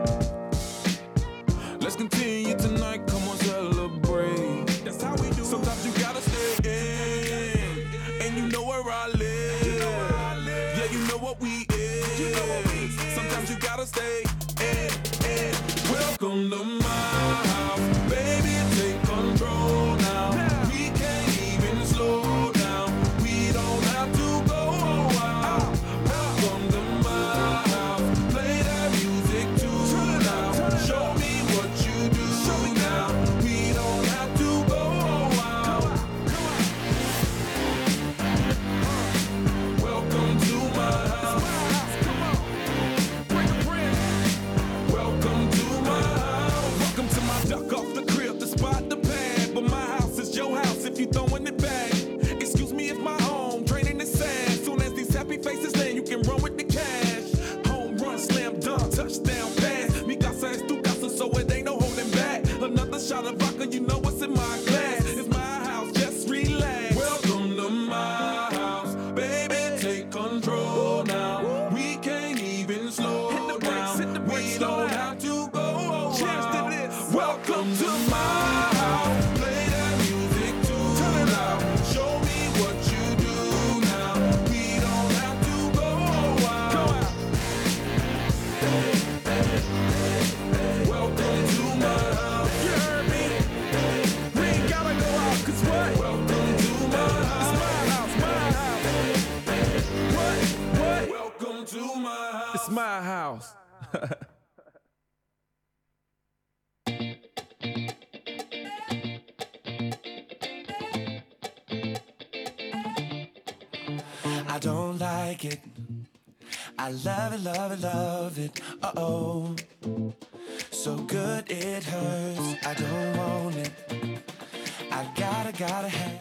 Let's continue tonight, come on, celebrate. That's how we do. Sometimes you gotta stay in, and you know where I live. Yeah, you know what we is. Sometimes you gotta stay in, in. Welcome to my house, baby, take control now. We can't even slow down. We don't have to go a while. Welcome to my house, play that music too loud. Show me what you do now. We don't have to go a while. Welcome to my house. Welcome to my house. Welcome to my duck off the crib, the spot, the pad. But my house is your house if you throwing it back. Excuse me if my home draining the sand. Soon as these happy faces land, you can run with the cash. Home run, slam dunk, touchdown pass. Mi casa es tu casa, so it ain't no holding back. Another shot of vodka, you know what's in my glass. It's my house, just relax. Welcome to my house, baby, take control now. We can't even slow down. We don't have to go. Cheers to this. Welcome to my house. Play that music too loud. Show me what you do now. We don't have to go a while. Welcome to my house. You heard me? We ain't gotta go out, cause what? Welcome to my house. It's my house, my house. What? What? Welcome to my house. It's my house. I don't like it. I love it, love it, love it. Uh-oh. So good it hurts. I don't want it. I gotta, gotta have.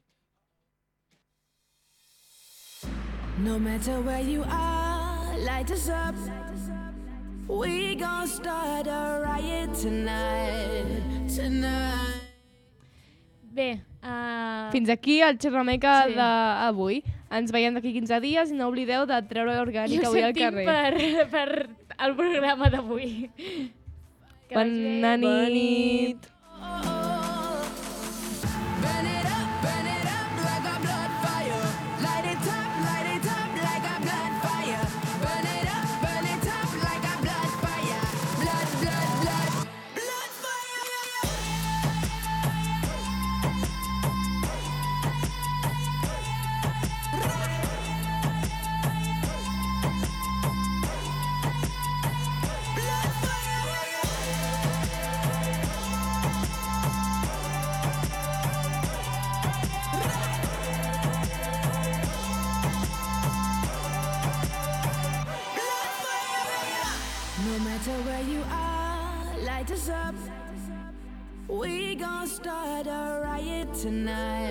No matter where you are, light us up. We gon' start a riot tonight, tonight. Bé, uh... Fins aquí el xerrameca Sí. d'avui. Ens veiem d'aquí quinze dies i no oblideu de treure l'orgànica avui al carrer. per, per el programa d'avui. Que vagi bé. Bona nit. Burn it up, burn it up. us up. We gon' start a riot tonight.